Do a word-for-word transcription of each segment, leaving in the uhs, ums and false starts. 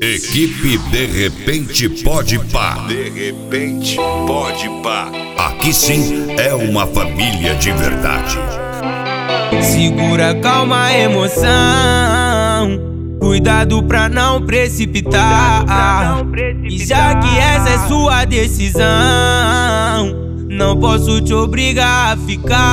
Equipe De Repente Pode Pá. De repente pode pá. Aqui sim é uma família de verdade. Segura, calma, emoção. Cuidado pra não precipitar. E já que essa é sua decisão, não posso te obrigar a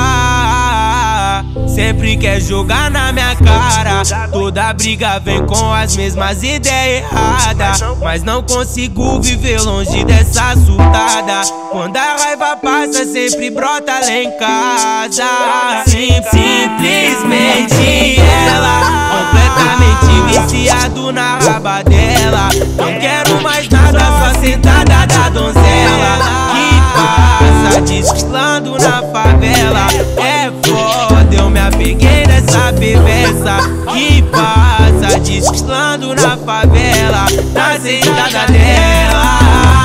ficar. Sempre quer jogar na minha cara. Toda briga vem com as mesmas ideias erradas, mas não consigo viver longe dessa surtada. Quando a raiva passa, sempre brota lá em casa. Sim, simplesmente ela, completamente viciado na raba dela. Não quero mais nada, só sentada da donzela que passa desfilando na favela. É foda, eu me apeguei nessa perversa que passa desfilando na favela, na sentada dela.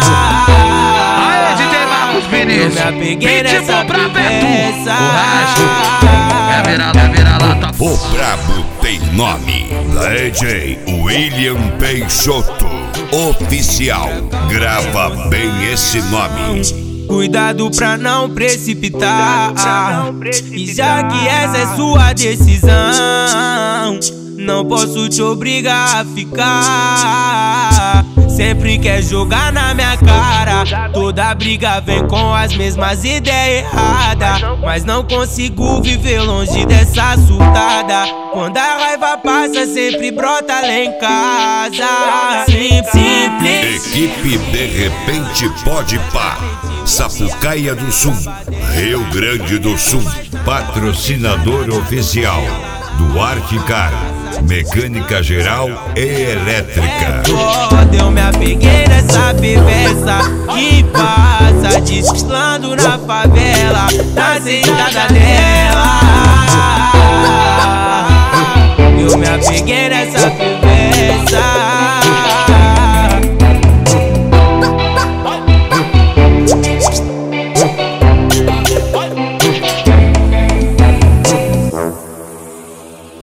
Aê, D J Marcos Vinícius, eu me apeguei nessa perversa. É vira-lata, é vira-lata. O brabo tem nome. D J William Peixoto Oficial. Grava bem esse nome. Cuidado pra não precipitar. E já que essa é sua decisão, não posso te obrigar a ficar. Sempre quer jogar na minha cara. Toda briga vem com as mesmas ideias erradas, mas não consigo viver longe dessa surtada. Quando a raiva passa, sempre brota lá em casa. Simples. Equipe De Repente Pode Pá. Sapucaia do Sul, Rio Grande do Sul. Patrocinador oficial do Articar, mecânica geral e elétrica. Foda, eu me apeguei nessa perversa que passa desfilando na favela, na sentada dela. Eu me apeguei